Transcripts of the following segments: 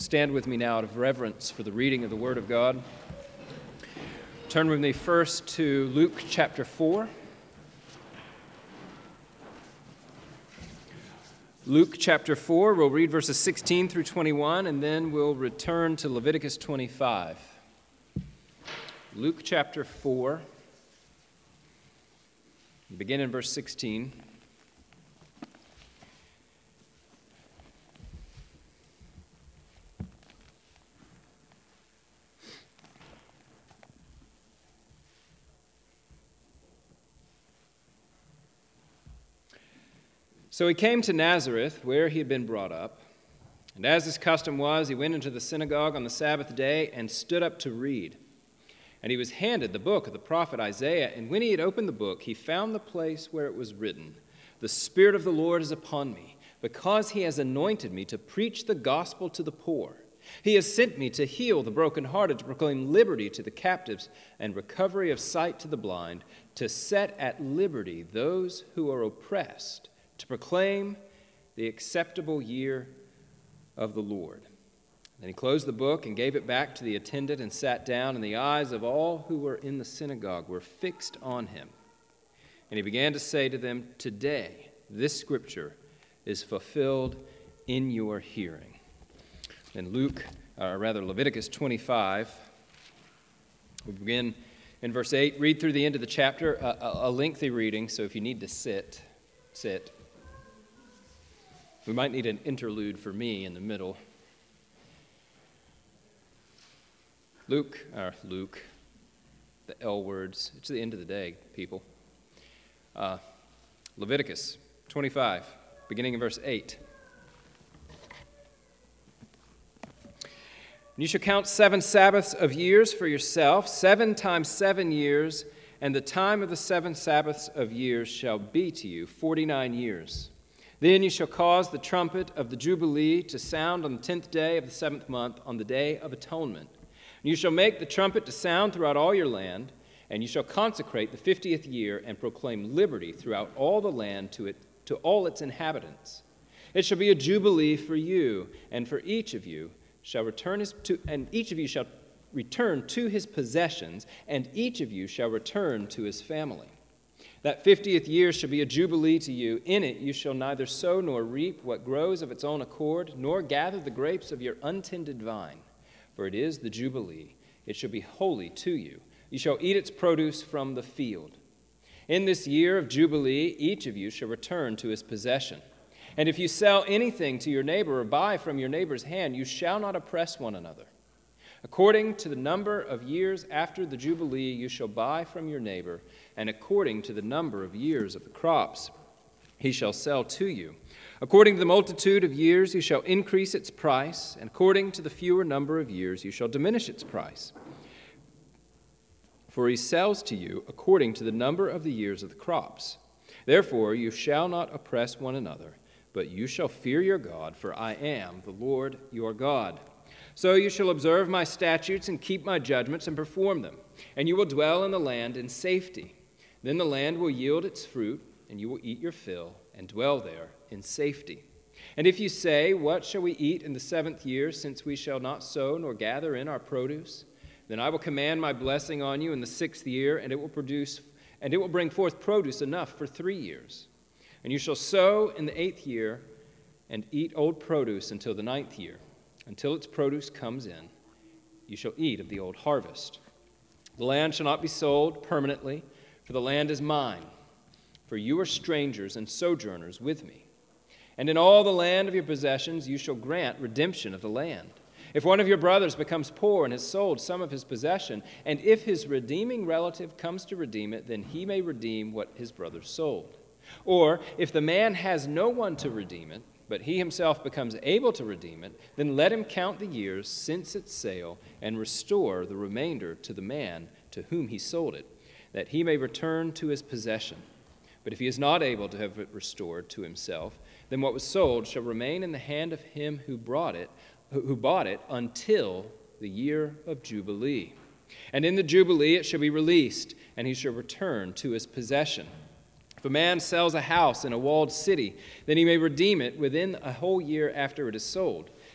Stand with me now out of reverence for the reading of the Word of God. Turn with me first to Luke chapter 4. Luke chapter 4, we'll read verses 16 through 21, and then we'll return to Leviticus 25. Luke chapter 4, begin in verse 16. So he came to Nazareth, where he had been brought up. And as his custom was, he went into the synagogue on the Sabbath day and stood up to read. And he was handed the book of the prophet Isaiah. And when he had opened the book, he found the place where it was written, "The Spirit of the Lord is upon me, because he has anointed me to preach the gospel to the poor. He has sent me to heal the brokenhearted, to proclaim liberty to the captives, and recovery of sight to the blind, to set at liberty those who are oppressed, to proclaim the acceptable year of the Lord." Then he closed the book and gave it back to the attendant and sat down, and the eyes of all who were in the synagogue were fixed on him. And he began to say to them, "Today this scripture is fulfilled in your hearing." And Leviticus 25, we begin in verse 8. Read through the end of the chapter, a lengthy reading, so if you need to sit. We might need an interlude for me in the middle. Luke, the L words. It's the end of the day, people. Leviticus 25, beginning in verse 8. "You shall count 7 Sabbaths of years for yourself, 7 times 7 years, and the time of the 7 Sabbaths of years shall be to you 49 years. Then you shall cause the trumpet of the Jubilee to sound on the 10th day of the 7th month, on the Day of Atonement. And you shall make the trumpet to sound throughout all your land, and you shall consecrate the 50th year and proclaim liberty throughout all the land to all its inhabitants. It shall be a jubilee for you, and for each of you shall return to his possessions, and each of you shall return to his family. That 50th year shall be a jubilee to you. In it you shall neither sow nor reap what grows of its own accord, nor gather the grapes of your untended vine. For it is the jubilee. It shall be holy to you. You shall eat its produce from the field. In this year of jubilee, each of you shall return to his possession. And if you sell anything to your neighbor or buy from your neighbor's hand, you shall not oppress one another. According to the number of years after the Jubilee, you shall buy from your neighbor, and according to the number of years of the crops, he shall sell to you. According to the multitude of years, you shall increase its price, and according to the fewer number of years, you shall diminish its price. For he sells to you according to the number of the years of the crops. Therefore, you shall not oppress one another, but you shall fear your God, for I am the Lord your God. So you shall observe my statutes and keep my judgments and perform them, and you will dwell in the land in safety. Then the land will yield its fruit, and you will eat your fill and dwell there in safety. And if you say, 'What shall we eat in the 7th year, since we shall not sow nor gather in our produce?' Then I will command my blessing on you in the 6th year, and it will bring forth produce enough for 3 years. And you shall sow in the 8th year and eat old produce until the 9th year. Until its produce comes in, you shall eat of the old harvest. The land shall not be sold permanently, for the land is mine. For you are strangers and sojourners with me. And in all the land of your possessions you shall grant redemption of the land. If one of your brothers becomes poor and has sold some of his possession, and if his redeeming relative comes to redeem it, then he may redeem what his brother sold. Or if the man has no one to redeem it, but he himself becomes able to redeem it, then let him count the years since its sale and restore the remainder to the man to whom he sold it, that he may return to his possession. But if he is not able to have it restored to himself, then what was sold shall remain in the hand of him who bought it until the year of Jubilee. And in the Jubilee it shall be released, and he shall return to his possession. If a man sells a house in a walled city, then he may redeem it within a whole year after it is sold.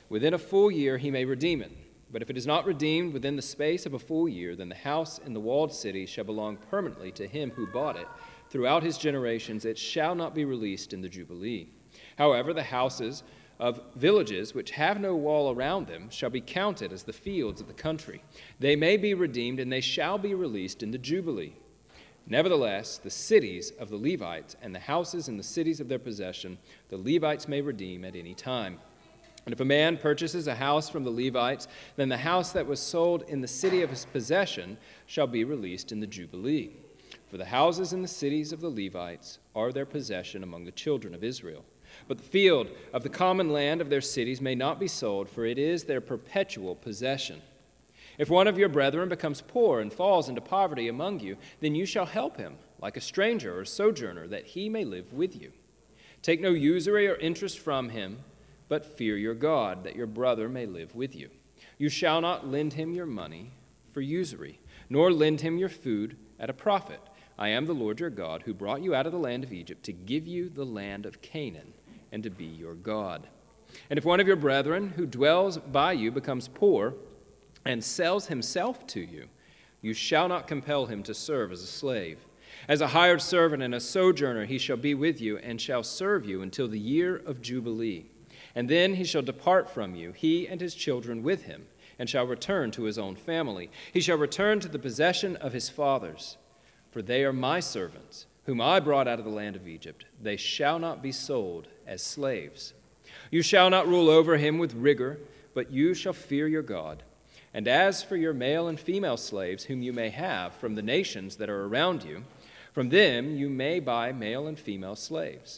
Within a full year he may redeem it. But if it is not redeemed within the space of a full year, then the house in the walled city shall belong permanently to him who bought it. Throughout his generations it shall not be released in the Jubilee. However, the houses of villages which have no wall around them shall be counted as the fields of the country. They may be redeemed, and they shall be released in the Jubilee. Nevertheless, the cities of the Levites and the houses in the cities of their possession, the Levites may redeem at any time. And if a man purchases a house from the Levites, then the house that was sold in the city of his possession shall be released in the Jubilee. For the houses in the cities of the Levites are their possession among the children of Israel. But the field of the common land of their cities may not be sold, for it is their perpetual possession. If one of your brethren becomes poor and falls into poverty among you, then you shall help him, like a stranger or sojourner, that he may live with you. Take no usury or interest from him, but fear your God, that your brother may live with you. You shall not lend him your money for usury, nor lend him your food at a profit. I am the Lord your God, who brought you out of the land of Egypt to give you the land of Canaan, and to be your God. And if one of your brethren who dwells by you becomes poor and sells himself to you, you shall not compel him to serve as a slave. As a hired servant and a sojourner he shall be with you, and shall serve you until the year of Jubilee. And then he shall depart from you, he and his children with him, and shall return to his own family. He shall return to the possession of his fathers, for they are my servants, whom I brought out of the land of Egypt. They shall not be sold as slaves. You shall not rule over him with rigor, but you shall fear your God. And as for your male and female slaves, whom you may have from the nations that are around you, from them you may buy male and female slaves.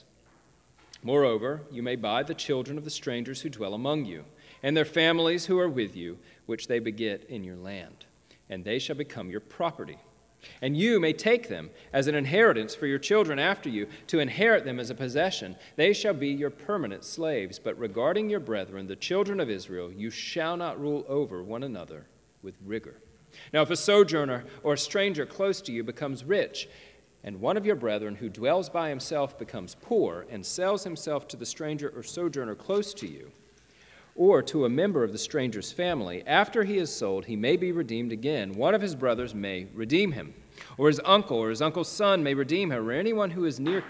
Moreover, you may buy the children of the strangers who dwell among you, and their families who are with you, which they beget in your land, and they shall become your property. And you may take them as an inheritance for your children after you, to inherit them as a possession. They shall be your permanent slaves. But regarding your brethren, the children of Israel, you shall not rule over one another with rigor. Now, if a sojourner or a stranger close to you becomes rich, and one of your brethren who dwells by himself becomes poor, and sells himself to the stranger or sojourner close to you, or to a member of the stranger's family, after he is sold, he may be redeemed again. One of his brothers may redeem him, or his uncle's son may redeem him, or anyone who is near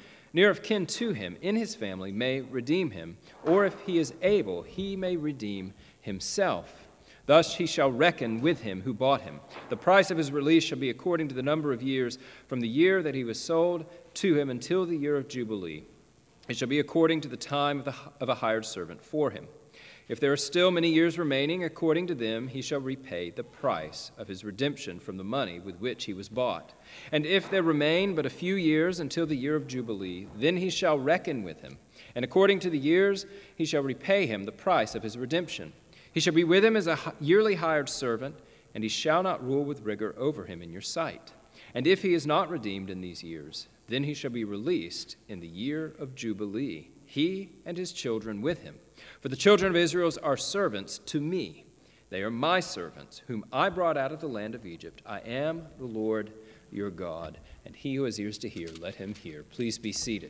of kin to him in his family may redeem him, or if he is able, he may redeem himself. Thus he shall reckon with him who bought him. The price of his release shall be according to the number of years from the year that he was sold to him until the year of Jubilee. It shall be according to the time of a hired servant for him. If there are still many years remaining, according to them he shall repay the price of his redemption from the money with which he was bought. And if there remain but a few years until the year of Jubilee, then he shall reckon with him, and according to the years he shall repay him the price of his redemption. He shall be with him as a yearly hired servant, and he shall not rule with rigor over him in your sight. And if he is not redeemed in these years, then he shall be released in the year of Jubilee, he and his children with him. For the children of Israel are servants to me. They are my servants, whom I brought out of the land of Egypt. I am the Lord your God. And he who has ears to hear, let him hear. Please be seated.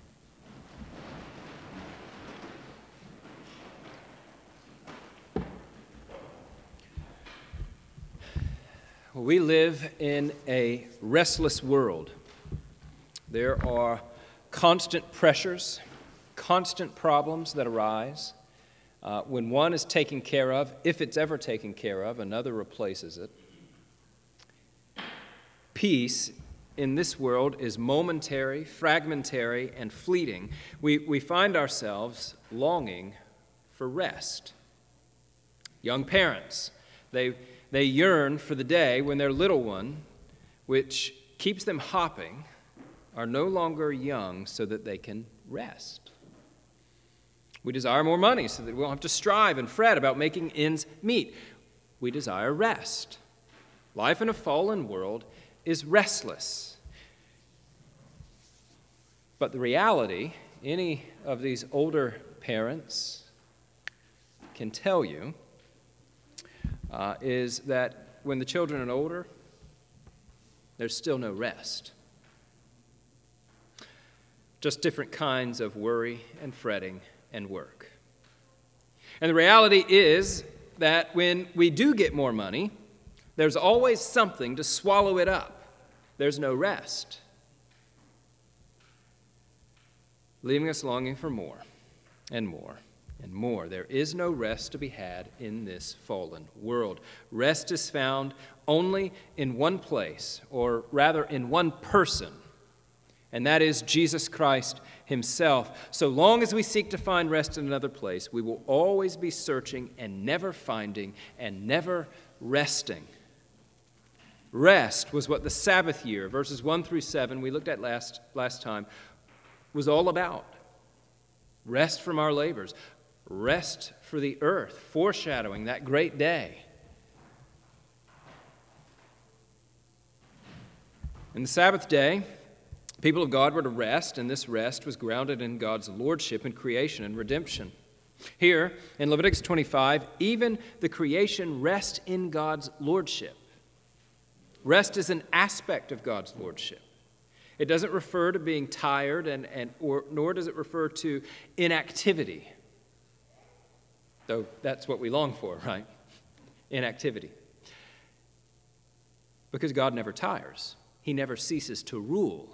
We live in a restless world. There are constant pressures, constant problems that arise. When one is taken care of, if it's ever taken care of, another replaces it. Peace in this world is momentary, fragmentary, and fleeting. We find ourselves longing for rest. Young parents, they yearn for the day when their little one, which keeps them hopping, are no longer young so that they can rest. We desire more money so that we won't have to strive and fret about making ends meet. We desire rest. Life in a fallen world is restless. But the reality, any of these older parents can tell you, is that when the children are older, there's still no rest. Just different kinds of worry and fretting and work. And the reality is that when we do get more money, there's always something to swallow it up. There's no rest, leaving us longing for more and more and more. There is no rest to be had in this fallen world. Rest is found only in one place, or rather in one person, and that is Jesus Christ himself. So long as we seek to find rest in another place, we will always be searching and never finding and never resting. Rest was what the Sabbath year, verses 1 through 7, we looked at last time, was all about. Rest from our labors. Rest for the earth, foreshadowing that great day. In the Sabbath day, people of God were to rest, and this rest was grounded in God's lordship in creation and redemption. Here, in Leviticus 25, even the creation rests in God's lordship. Rest is an aspect of God's lordship. It doesn't refer to being tired, nor does it refer to inactivity. Though that's what we long for, right? Inactivity. Because God never tires. He never ceases to rule.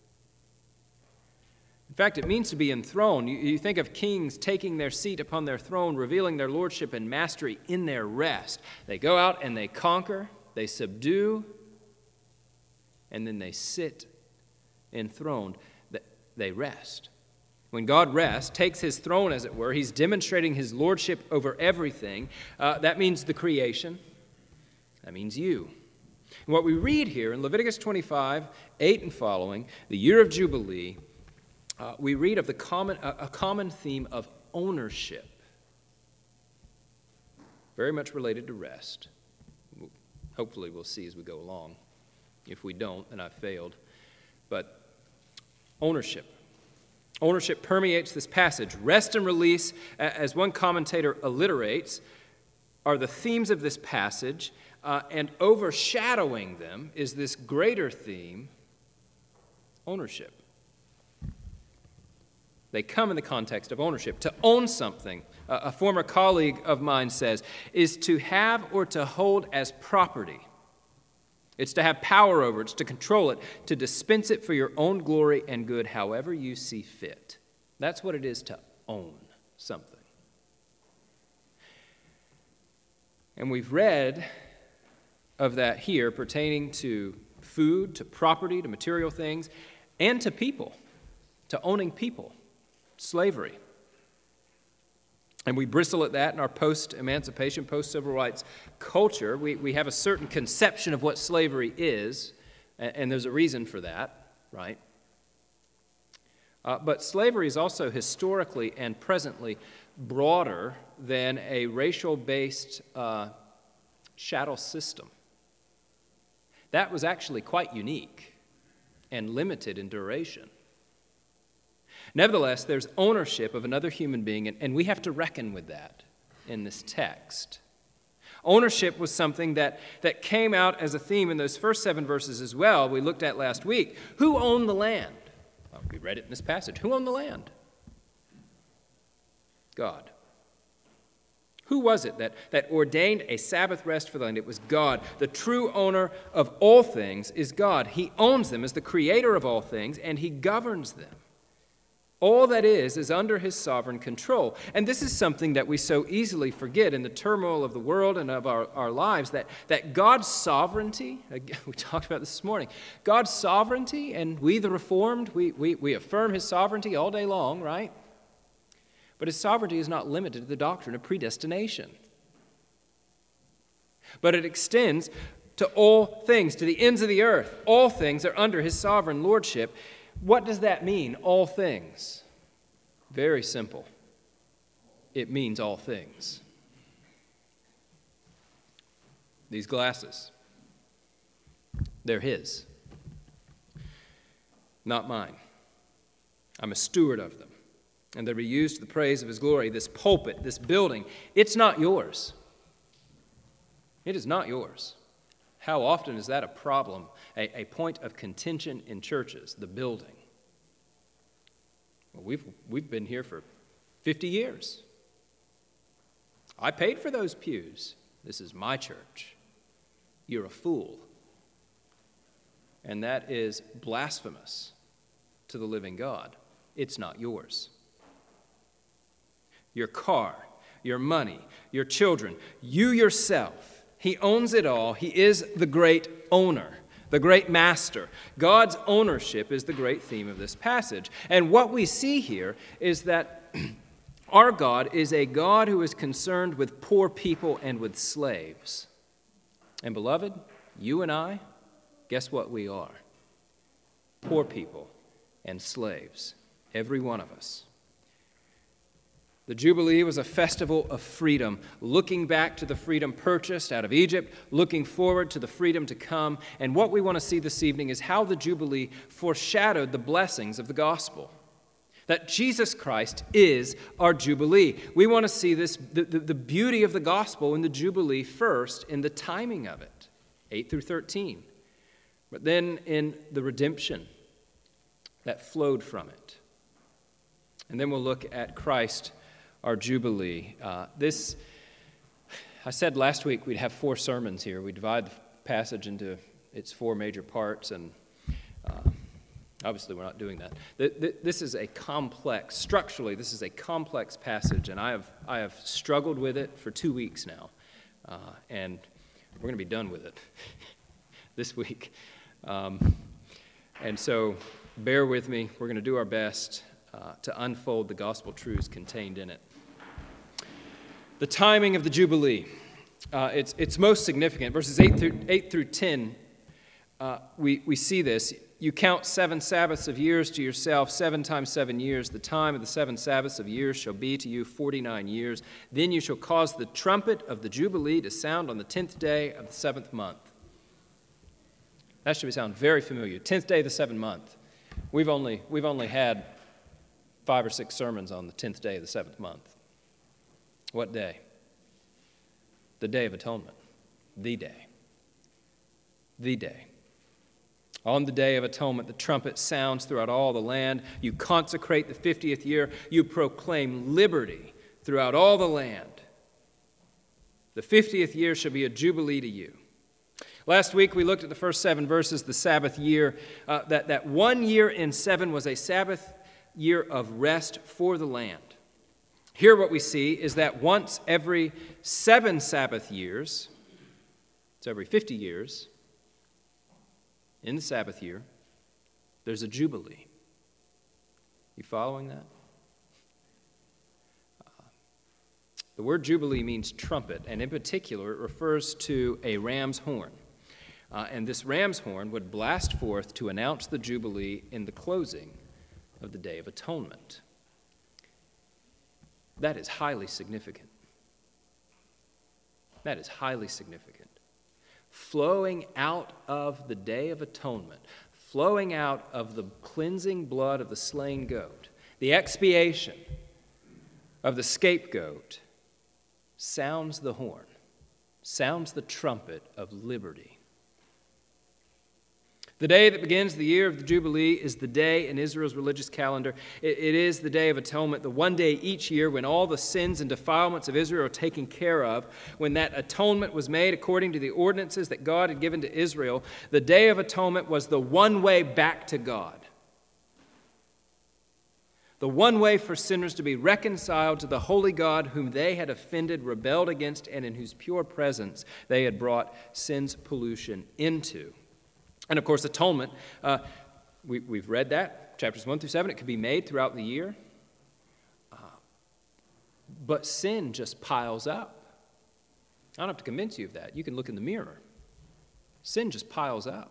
In fact, it means to be enthroned. You think of kings taking their seat upon their throne, revealing their lordship and mastery in their rest. They go out and they conquer, they subdue, and then they sit enthroned. They rest. When God rests, takes his throne, as it were, he's demonstrating his lordship over everything. That means the creation. That means you. And what we read here in Leviticus 25, 8 and following, the year of Jubilee, we read of a common theme of ownership, very much related to rest. Hopefully we'll see as we go along. If we don't, then I've failed. But ownership. Ownership permeates this passage. Rest and release, as one commentator alliterates, are the themes of this passage, and overshadowing them is this greater theme, ownership. They come in the context of ownership. To own something, a former colleague of mine says, is to have or to hold as property. It's to have power over it, it's to control it, to dispense it for your own glory and good however you see fit. That's what it is to own something. And we've read of that here pertaining to food, to property, to material things, and to people, to owning people, slavery. And we bristle at that in our post-emancipation, post-civil rights culture. We have a certain conception of what slavery is, and there's a reason for that, right? But slavery is also historically and presently broader than a racial-based chattel system. That was actually quite unique and limited in duration. Nevertheless, there's ownership of another human being, and we have to reckon with that in this text. Ownership was something that came out as a theme in those first 7 verses as well, we looked at last week. Who owned the land? Well, we read it in this passage. Who owned the land? God. Who was it that ordained a Sabbath rest for the land? It was God. The true owner of all things is God. He owns them as the creator of all things, and he governs them. All that is under his sovereign control. And this is something that we so easily forget in the turmoil of the world and of our lives, that God's sovereignty, we talked about this morning, God's sovereignty, and we the Reformed, we affirm his sovereignty all day long, right? But his sovereignty is not limited to the doctrine of predestination. But it extends to all things, to the ends of the earth. All things are under his sovereign lordship. What does that mean, all things? Very simple. It means all things. These glasses, they're his, not mine. I'm a steward of them, and they'll be used to the praise of his glory. This pulpit, this building, it's not yours. It is not yours. How often is that a problem, a point of contention in churches, the building? Well, we've been here for 50 years. I paid for those pews. This is my church. You're a fool. And that is blasphemous to the living God. It's not yours. Your car, your money, your children, you yourself. He owns it all. He is the great owner, the great master. God's ownership is the great theme of this passage. And what we see here is that our God is a God who is concerned with poor people and with slaves. And beloved, you and I, guess what we are? Poor people and slaves, every one of us. The Jubilee was a festival of freedom, looking back to the freedom purchased out of Egypt, looking forward to the freedom to come. And what we want to see this evening is how the Jubilee foreshadowed the blessings of the gospel. That Jesus Christ is our Jubilee. We want to see this, the beauty of the gospel in the Jubilee first in the timing of it, 8 through 13. But then in the redemption that flowed from it. And then we'll look at Christ, our Jubilee. I said last week we'd have 4 sermons here. We divide the passage into its 4 major parts, and obviously we're not doing that. This is a complex, structurally, this is a complex passage, and I have struggled with it for 2 weeks now, and we're going to be done with it this week. And so bear with me. We're going to do our best to unfold the gospel truths contained in it. The timing of the Jubilee, it's most significant. Verses 8 through 10, we see this. You count 7 Sabbaths of years to yourself, 7 times 7 years. The time of the 7 Sabbaths of years shall be to you 49 years. Then you shall cause the trumpet of the Jubilee to sound on the 10th day of the 7th month. That should sound very familiar. 10th day of the 7th month. We've only had 5 or 6 sermons on the 10th day of the 7th month. What day? The Day of Atonement. The day. The day. On the Day of Atonement, the trumpet sounds throughout all the land. You consecrate the 50th year. You proclaim liberty throughout all the land. The 50th year shall be a jubilee to you. Last week we looked at the first 7 verses, the Sabbath year. That 1 year in 7 was a Sabbath year of rest for the land. Here what we see is that once every 7 Sabbath years, so every 50 years, in the Sabbath year, there's a Jubilee. You following that? The word Jubilee means trumpet, and in particular it refers to a ram's horn. And this ram's horn would blast forth to announce the Jubilee in the closing of the Day of Atonement. That is highly significant. That is highly significant. Flowing out of the Day of Atonement, flowing out of the cleansing blood of the slain goat, the expiation of the scapegoat, sounds the horn, sounds the trumpet of liberty. The day that begins the year of the Jubilee is the day in Israel's religious calendar. It is the Day of Atonement, the one day each year when all the sins and defilements of Israel are taken care of, when that atonement was made according to the ordinances that God had given to Israel. The Day of Atonement was the one way back to God. The one way for sinners to be reconciled to the holy God whom they had offended, rebelled against, and in whose pure presence they had brought sin's pollution into. And of course, atonement, we've read that, chapters 1 through 7. It could be made throughout the year. But sin just piles up. I don't have to convince you of that. You can look in the mirror. Sin just piles up.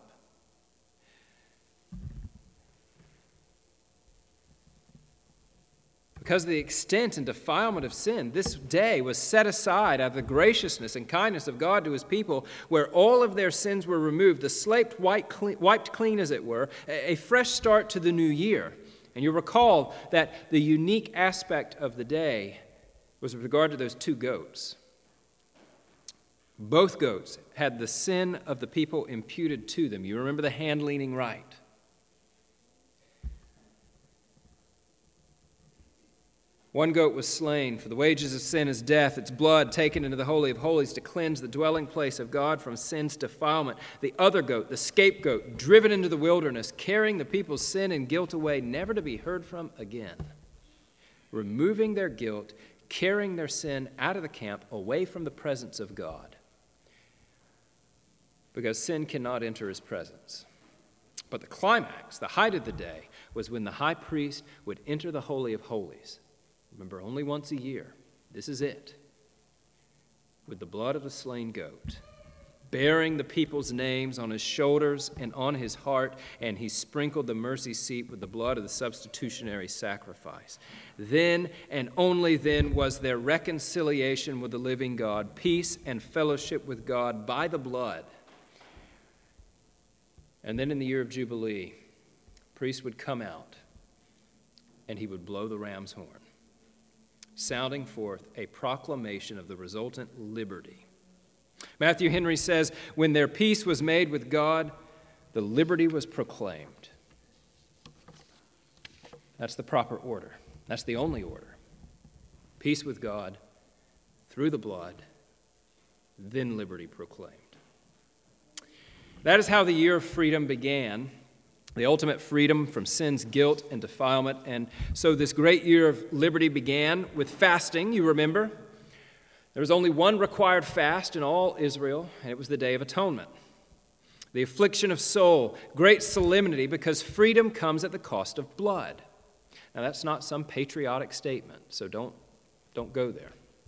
Because of the extent and defilement of sin, this day was set aside out of the graciousness and kindness of God to his people, where all of their sins were removed, the slate wiped clean, as it were, a fresh start to the new year. And you'll recall that the unique aspect of the day was with regard to those 2 goats. Both goats had the sin of the people imputed to them. You remember the hand leaning right. One goat was slain, for the wages of sin is death, its blood taken into the Holy of Holies to cleanse the dwelling place of God from sin's defilement. The other goat, the scapegoat, driven into the wilderness, carrying the people's sin and guilt away, never to be heard from again. Removing their guilt, carrying their sin out of the camp, away from the presence of God. Because sin cannot enter his presence. But the climax, the height of the day, was when the high priest would enter the Holy of Holies. Remember, only once a year. This is it. With the blood of the slain goat, bearing the people's names on his shoulders and on his heart, and he sprinkled the mercy seat with the blood of the substitutionary sacrifice. Then and only then was there reconciliation with the living God, peace and fellowship with God by the blood. And then in the year of Jubilee, the priest would come out and he would blow the ram's horn, sounding forth a proclamation of the resultant liberty. Matthew Henry says, when their peace was made with God, the liberty was proclaimed. That's the proper order. That's the only order. Peace with God, through the blood, then liberty proclaimed. That is how the year of freedom began, the ultimate freedom from sin's guilt and defilement. And so this great year of liberty began with fasting, you remember. There was only one required fast in all Israel, and it was the Day of Atonement. The affliction of soul, great solemnity, because freedom comes at the cost of blood. Now that's not some patriotic statement, so don't go there.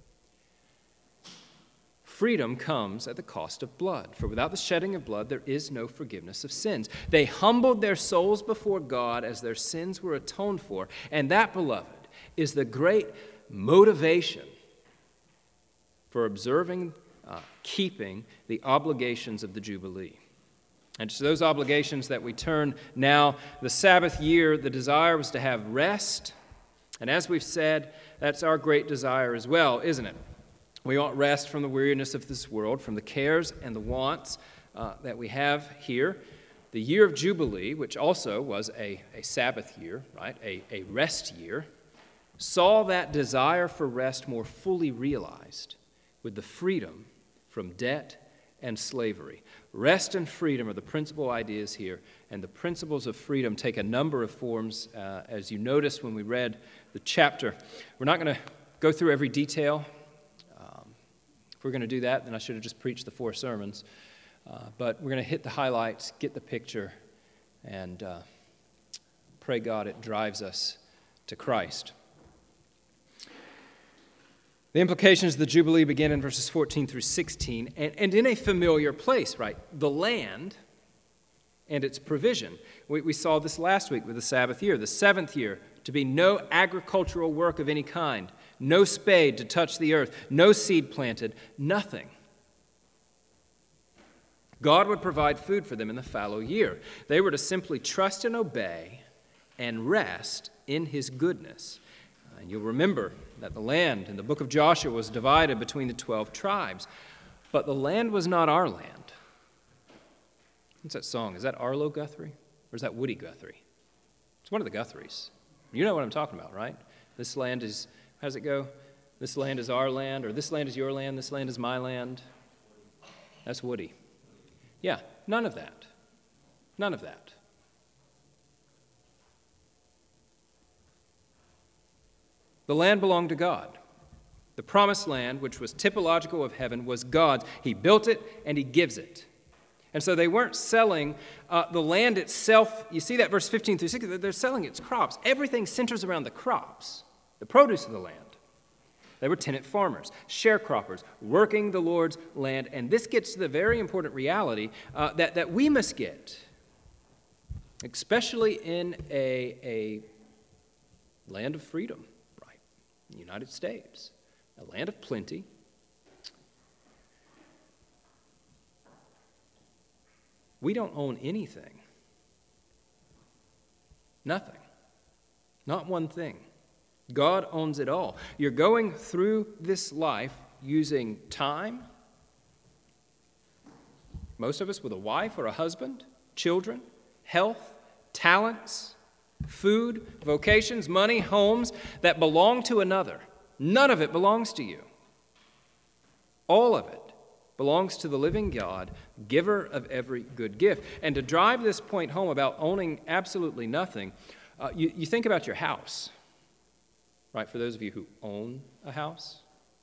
Freedom comes at the cost of blood, for without the shedding of blood, there is no forgiveness of sins. They humbled their souls before God as their sins were atoned for, and that, beloved, is the great motivation for observing, keeping the obligations of the Jubilee. And to those obligations that we turn now. The Sabbath year, the desire was to have rest, and as we've said, that's our great desire as well, isn't it? We want rest from the weariness of this world, from the cares and the wants that we have here. The year of Jubilee, which also was a Sabbath year, right, a rest year, saw that desire for rest more fully realized with the freedom from debt and slavery. Rest and freedom are the principal ideas here, and the principles of freedom take a number of forms, as you noticed when we read the chapter. We're not going to go through every detail. If we're going to do that, then I should have just preached the 4 sermons. But we're going to hit the highlights, get the picture, and pray God it drives us to Christ. The implications of the Jubilee begin in verses 14 through 16, and in a familiar place, right? The land and its provision. We saw this last week with the Sabbath year. The 7th year, to be no agricultural work of any kind, no spade to touch the earth, no seed planted, nothing. God would provide food for them in the fallow year. They were to simply trust and obey and rest in his goodness. And you'll remember that the land in the book of Joshua was divided between the 12 tribes. But the land was not our land. What's that song? Is that Arlo Guthrie? Or is that Woody Guthrie? It's one of the Guthries. You know what I'm talking about, right? This land is, how does it go? This land is our land, or this land is your land, this land is my land. That's Woody. Yeah, none of that. None of that. The land belonged to God. The promised land, which was typological of heaven, was God's. He built it and he gives it. And so they weren't selling the land itself. You see that verse 15 through 16, they're selling its crops. Everything centers around the crops, the produce of the land. They were tenant farmers, sharecroppers, working the Lord's land. And this gets to the very important reality that we must get, especially in a land of freedom, right? The United States, a land of plenty. We don't own anything. Nothing. Not one thing. God owns it all. You're going through this life using time, most of us with a wife or a husband, children, health, talents, food, vocations, money, homes that belong to another. None of it belongs to you. All of it belongs to the living God, giver of every good gift. And to drive this point home about owning absolutely nothing, you think about your house, right? For those of you who own a house,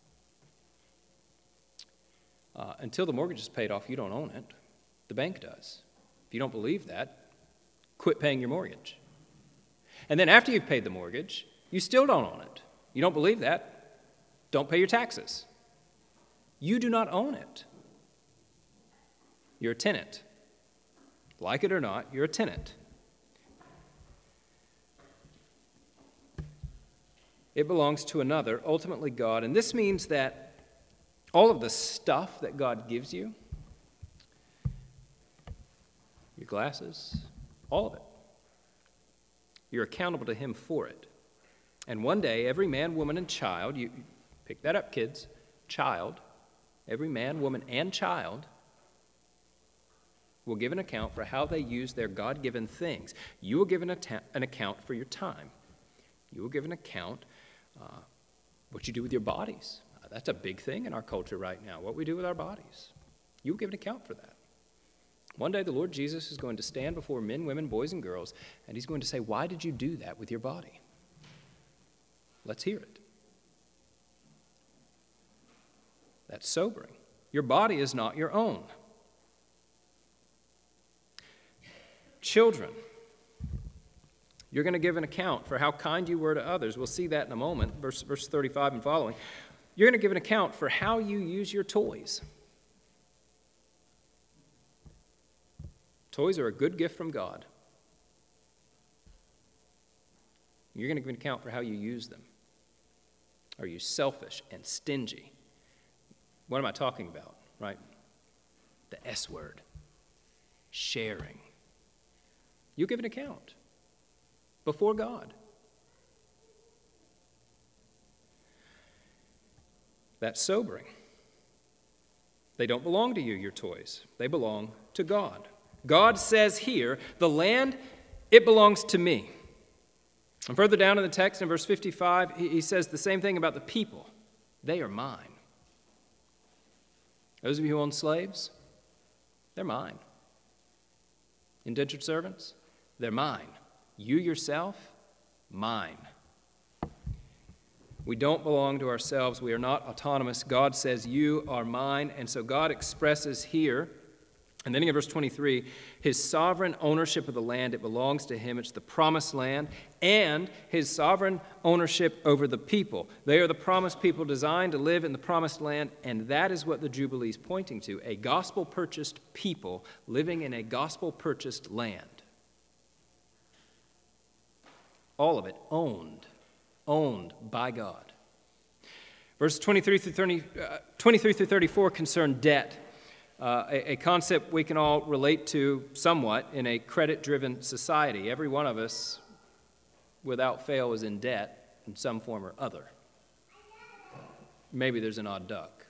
until the mortgage is paid off, you don't own it. The bank does. If you don't believe that, quit paying your mortgage. And then after you've paid the mortgage, you still don't own it. You don't believe that, don't pay your taxes. You do not own it. You're a tenant. Like it or not, you're a tenant. It belongs to another, ultimately God. And this means that all of the stuff that God gives you, your glasses, all of it, you're accountable to Him for it. And one day, every man, woman, and child, you pick that up, kids, child, every man, woman, and child will give an account for how they use their God-given things. You will give an account for your time. You will give an account what you do with your bodies. That's a big thing in our culture right now, what we do with our bodies. You will give an account for that. One day the Lord Jesus is going to stand before men, women, boys, and girls, and He's going to say, why did you do that with your body? Let's hear it. That's sobering. Your body is not your own. Children, you're going to give an account for how kind you were to others. We'll see that in a moment, verse 35 and following. You're going to give an account for how you use your toys. Toys are a good gift from God. You're going to give an account for how you use them. Are you selfish and stingy? What am I talking about, right? The S word, sharing. You give an account before God. That's sobering. They don't belong to you, your toys. They belong to God. God says here, the land, it belongs to me. And further down in the text, in verse 55, he says the same thing about the people. They are mine. Those of you who own slaves, they're mine. Indentured servants, they're mine. You yourself, mine. We don't belong to ourselves. We are not autonomous. God says, you are mine. And so God expresses here, and then in verse 23, His sovereign ownership of the land, it belongs to Him. It's the promised land, and His sovereign ownership over the people. They are the promised people designed to live in the promised land, and that is what the Jubilee is pointing to, a gospel-purchased people living in a gospel-purchased land. All of it owned by God. Verses 23 through 34 concern debt. A concept we can all relate to somewhat in a credit-driven society. Every one of us, without fail, is in debt in some form or other. Maybe there's an odd duck.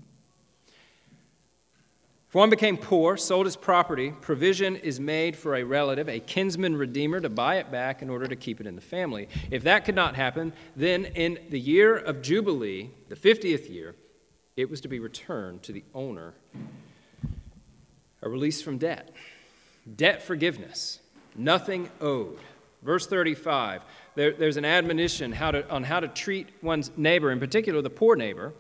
If one became poor, sold his property, provision is made for a relative, a kinsman redeemer, to buy it back in order to keep it in the family. If that could not happen, then in the year of Jubilee, the 50th year, it was to be returned to the owner. A release from debt. Debt forgiveness. Nothing owed. Verse 35, there's an admonition on how to treat one's neighbor, in particular the poor neighbor.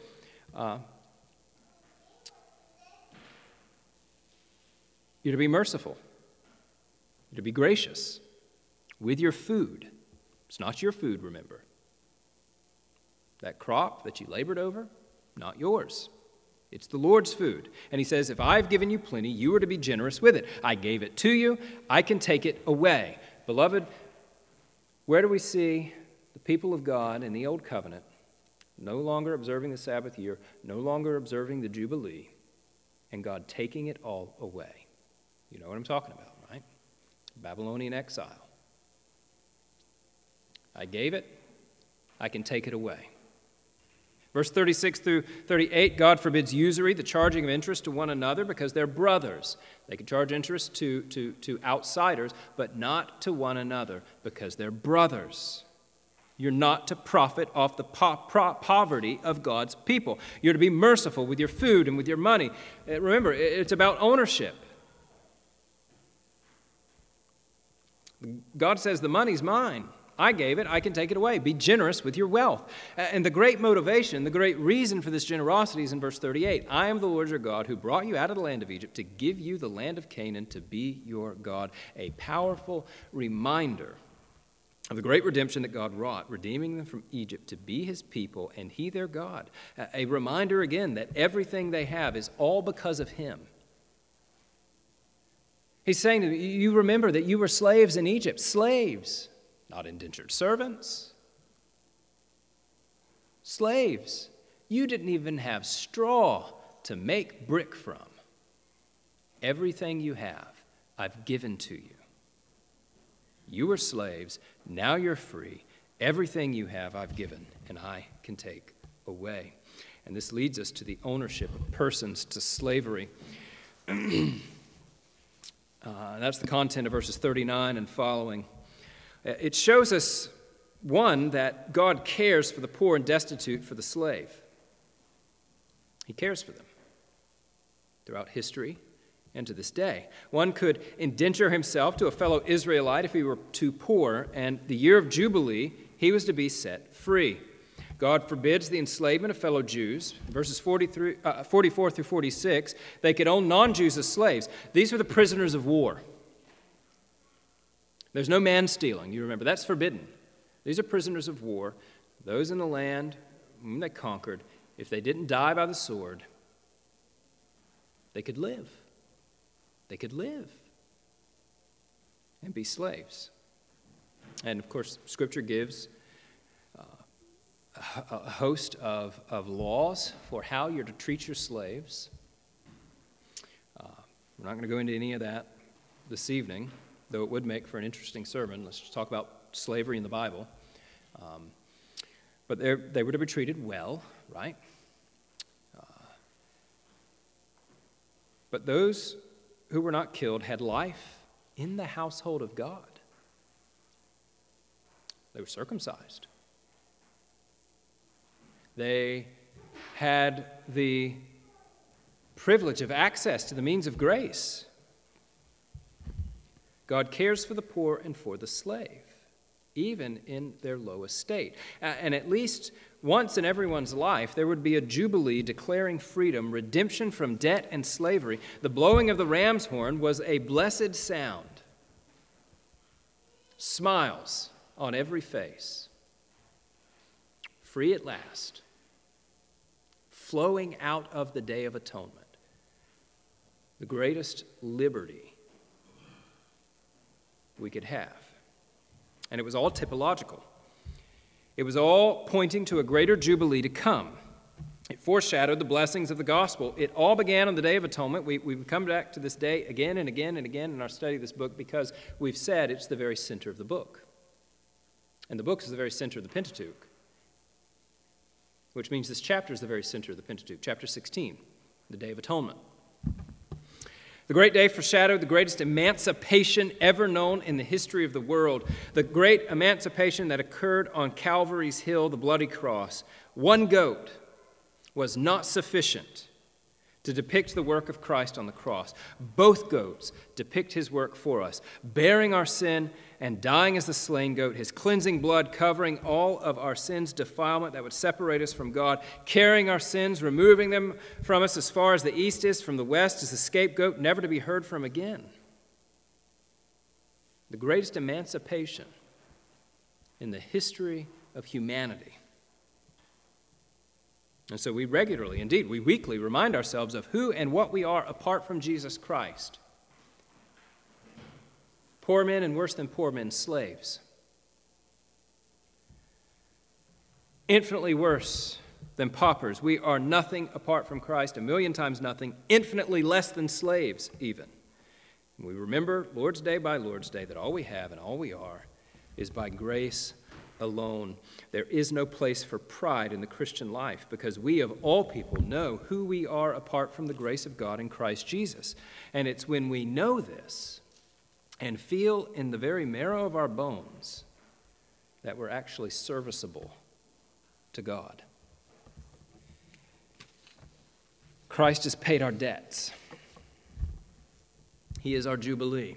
You're to be merciful. You're to be gracious with your food. It's not your food, remember. That crop that you labored over, not yours. It's the Lord's food. And He says, if I've given you plenty, you are to be generous with it. I gave it to you. I can take it away. Beloved, where do we see the people of God in the Old Covenant no longer observing the Sabbath year, no longer observing the Jubilee, and God taking it all away? You know what I'm talking about, right? Babylonian exile. I gave it. I can take it away. Verse 36 through 38, God forbids usury, the charging of interest to one another, because they're brothers. They can charge interest to outsiders, but not to one another, because they're brothers. You're not to profit off the poverty of God's people. You're to be merciful with your food and with your money. Remember, it's about ownership. God says, the money's mine. I gave it, I can take it away. Be generous with your wealth. And the great motivation, the great reason for this generosity is in verse 38. I am the Lord your God who brought you out of the land of Egypt to give you the land of Canaan to be your God. A powerful reminder of the great redemption that God wrought, redeeming them from Egypt to be his people and he their God. A reminder again that everything they have is all because of him. He's saying to you, remember that you were slaves in Egypt, slaves. Not indentured servants. Slaves. You didn't even have straw to make brick from. Everything you have, I've given to you. You were slaves. Now you're free. Everything you have, I've given, and I can take away. And this leads us to the ownership of persons to slavery. That's the content of verses 39 and following. It shows us, one, that God cares for the poor and destitute, for the slave. He cares for them throughout history and to this day. One could indenture himself to a fellow Israelite if he were too poor, and the year of Jubilee, he was to be set free. God forbids the enslavement of fellow Jews. Verses 44 through 46, they could own non-Jews as slaves. These were the prisoners of war. There's no man stealing, you remember. That's forbidden. These are prisoners of war, those in the land whom they conquered. If they didn't die by the sword, they could live. They could live and be slaves. And, of course, Scripture gives a host of laws for how you're to treat your slaves. We're not going to go into any of that this evening, though it would make for an interesting sermon. Let's just talk about slavery in the Bible. But they were to be treated well, right? But those who were not killed had life in the household of God. They were circumcised. They had the privilege of access to the means of grace. God cares for the poor and for the slave, even in their lowest state. And at least once in everyone's life, there would be a jubilee declaring freedom, redemption from debt and slavery. The blowing of the ram's horn was a blessed sound. Smiles on every face. Free at last. Flowing out of the Day of Atonement. The greatest liberty we could have. And it was all typological. It was all pointing to a greater jubilee to come. It foreshadowed the blessings of the gospel. It all began on the Day of Atonement. We've come back to this day again and again and again in our study of this book because we've said it's the very center of the book. And the book is the very center of the Pentateuch, which means this chapter is the very center of the Pentateuch, chapter 16, the Day of Atonement. The great day foreshadowed the greatest emancipation ever known in the history of the world, the great emancipation that occurred on Calvary's hill, the bloody cross. One goat was not sufficient to depict the work of Christ on the cross. Both goats depict his work for us, bearing our sin and dying as the slain goat, his cleansing blood covering all of our sins' defilement that would separate us from God, carrying our sins, removing them from us as far as the east is from the west, as the scapegoat, never to be heard from again. The greatest emancipation in the history of humanity. And so we regularly, indeed, we weekly remind ourselves of who and what we are apart from Jesus Christ. Poor men and worse than poor men, slaves. Infinitely worse than paupers. We are nothing apart from Christ, 1,000,000 times nothing, infinitely less than slaves even. And we remember Lord's Day by Lord's Day that all we have and all we are is by grace alone. There is no place for pride in the Christian life because we of all people know who we are apart from the grace of God in Christ Jesus. And it's when we know this and feel in the very marrow of our bones that we're actually serviceable to God. Christ has paid our debts. He is our Jubilee.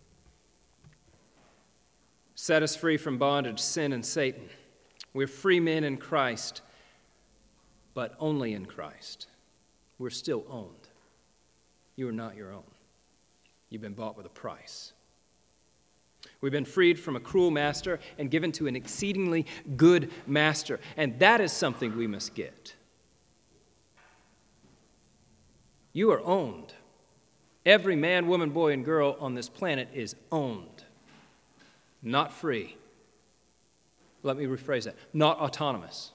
Set us free from bondage, sin, and Satan. We're free men in Christ, but only in Christ. We're still owned. You are not your own. You've been bought with a price. We've been freed from a cruel master and given to an exceedingly good master, and that is something we must get. You are owned. Every man, woman, boy, and girl on this planet is owned, not free. Let me rephrase that. Not autonomous.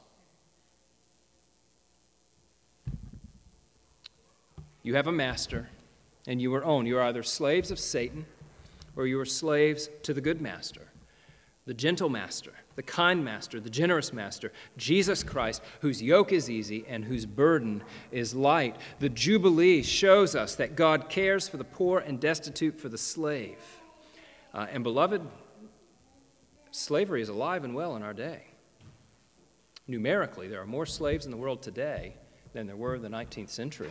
You have a master, and you are owned. You are either slaves of Satan, or you are slaves to the good master, the gentle master, the kind master, the generous master, Jesus Christ, whose yoke is easy and whose burden is light. The Jubilee shows us that God cares for the poor and destitute, for the slave. And beloved, slavery is alive and well in our day. Numerically, there are more slaves in the world today than there were in the 19th century.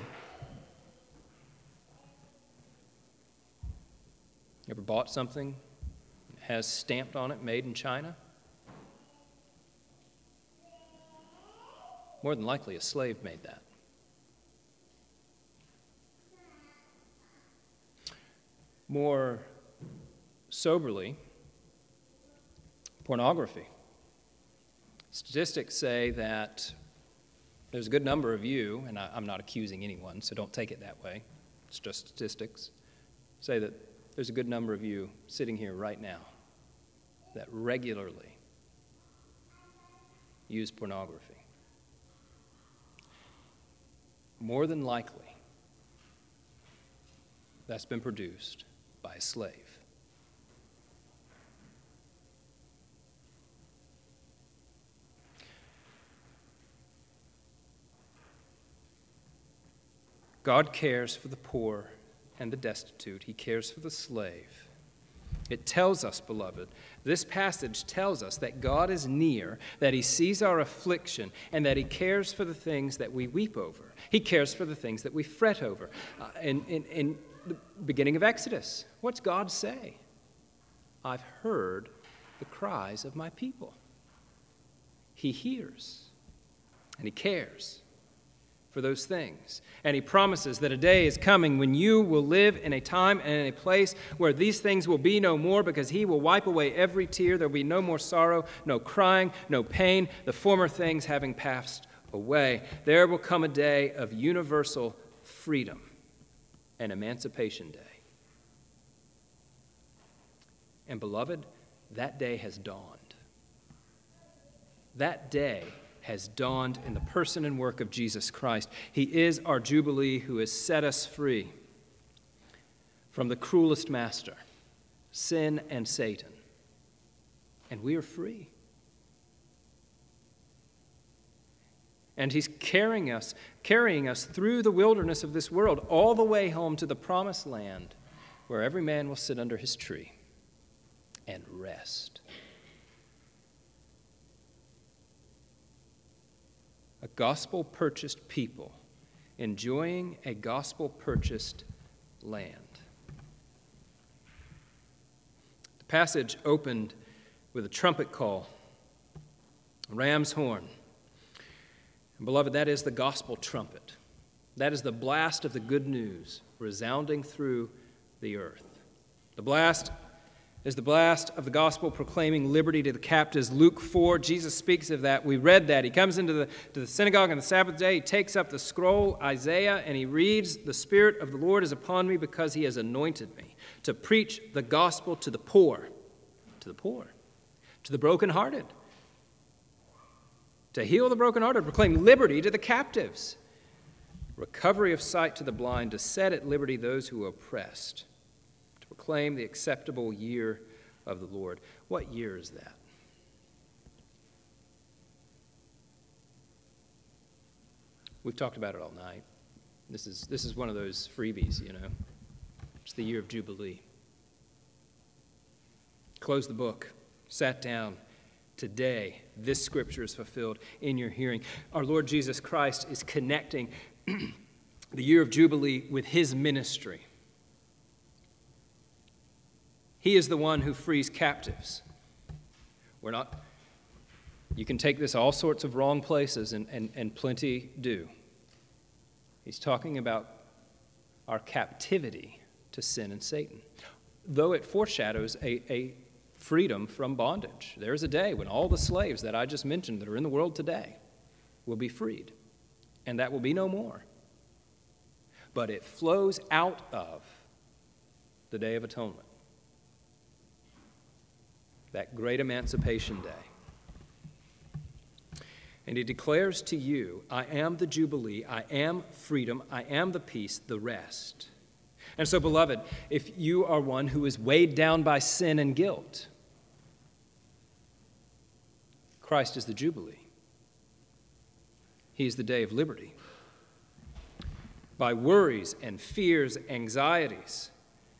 You ever bought something that has stamped on it, made in China? More than likely, a slave made that. More soberly, pornography. Statistics say that there's a good number of you, and I'm not accusing anyone, so don't take it that way. It's just statistics. Say that there's a good number of you sitting here right now that regularly use pornography. More than likely, that's been produced by a slave. God cares for the poor and the destitute. He cares for the slave. It tells us, beloved, this passage tells us that God is near, that he sees our affliction, and that he cares for the things that we weep over. He cares for the things that we fret over. In the beginning of Exodus, what's God say? I've heard the cries of my people. He hears, and he cares for those things. And he promises that a day is coming when you will live in a time and in a place where these things will be no more, because he will wipe away every tear. There will be no more sorrow, no crying, no pain, the former things having passed away. There will come a day of universal freedom and Emancipation Day. And beloved, that day has dawned. That day has dawned in the person and work of Jesus Christ. He is our Jubilee who has set us free from the cruelest master, sin and Satan. And we are free. And he's carrying us through the wilderness of this world, all the way home to the promised land, where every man will sit under his tree and rest. A gospel-purchased people enjoying a gospel-purchased land. The passage opened with a trumpet call, a ram's horn. And beloved, that is the gospel trumpet. That is the blast of the good news resounding through the earth. The blast is the blast of the gospel proclaiming liberty to the captives. Luke 4, Jesus speaks of that. We read that. He comes into the synagogue on the Sabbath day. He takes up the scroll, Isaiah, and he reads, "The Spirit of the Lord is upon me because he has anointed me to preach the gospel to the poor, to the brokenhearted, to heal the brokenhearted, proclaim liberty to the captives, recovery of sight to the blind, to set at liberty those who are oppressed, proclaim the acceptable year of the Lord." What year is that? We've talked about it all night. This is one of those freebies, you know. It's the year of Jubilee. Close the book, sat down. Today, this scripture is fulfilled in your hearing. Our Lord Jesus Christ is connecting the year of Jubilee with his ministry. He is the one who frees captives. You can take this all sorts of wrong places, and plenty do. He's talking about our captivity to sin and Satan, though it foreshadows a freedom from bondage. There's a day when all the slaves that I just mentioned that are in the world today will be freed, and that will be no more. But it flows out of the Day of Atonement, that great emancipation day. And he declares to you, I am the Jubilee, I am freedom, I am the peace, the rest. And so, beloved, if you are one who is weighed down by sin and guilt, Christ is the Jubilee. He is the day of liberty. By worries and fears, anxieties,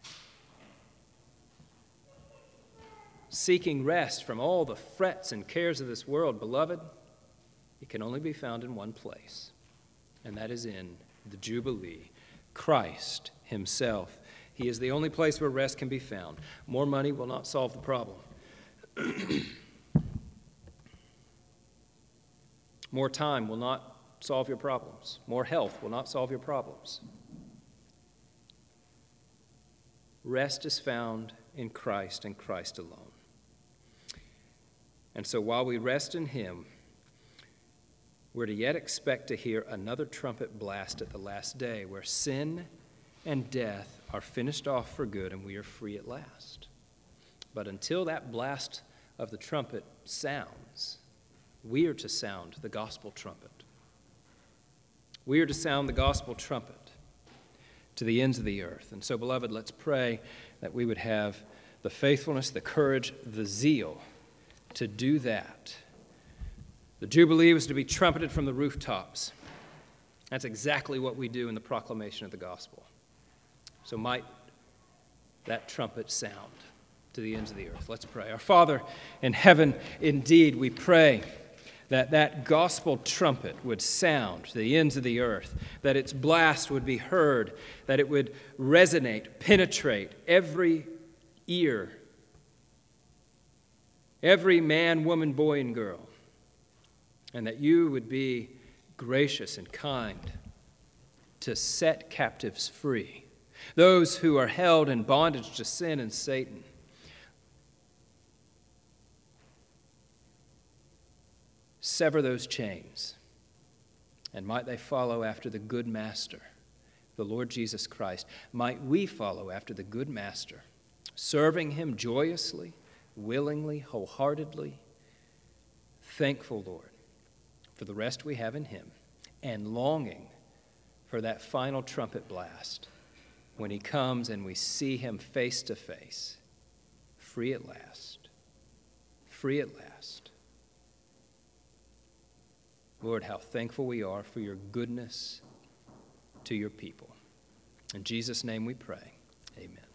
seeking rest from all the frets and cares of this world, beloved, it can only be found in one place, and that is in the Jubilee, Christ himself. He is the only place where rest can be found. More money will not solve the problem. More time will not solve your problems. More health will not solve your problems. Rest is found in Christ and Christ alone. And so while we rest in him, we're to yet expect to hear another trumpet blast at the last day, where sin and death are finished off for good and we are free at last. But until that blast of the trumpet sounds, we are to sound the gospel trumpet. We are to sound the gospel trumpet to the ends of the earth. And so, beloved, let's pray that we would have the faithfulness, the courage, the zeal to do that. The Jubilee was to be trumpeted from the rooftops. That's exactly what we do in the proclamation of the gospel. So might that trumpet sound to the ends of the earth. Let's pray. Our Father in heaven, indeed, we pray that that gospel trumpet would sound to the ends of the earth, that its blast would be heard, that it would resonate, penetrate every ear, every man, woman, boy, and girl, and that you would be gracious and kind to set captives free, those who are held in bondage to sin and Satan. Sever those chains, and might they follow after the good master, the Lord Jesus Christ. Might we follow after the good master, serving him joyously, willingly, wholeheartedly, thankful, Lord, for the rest we have in him, and longing for that final trumpet blast when he comes and we see him face to face, free at last, free at last. Lord, how thankful we are for your goodness to your people. In Jesus' name we pray. Amen.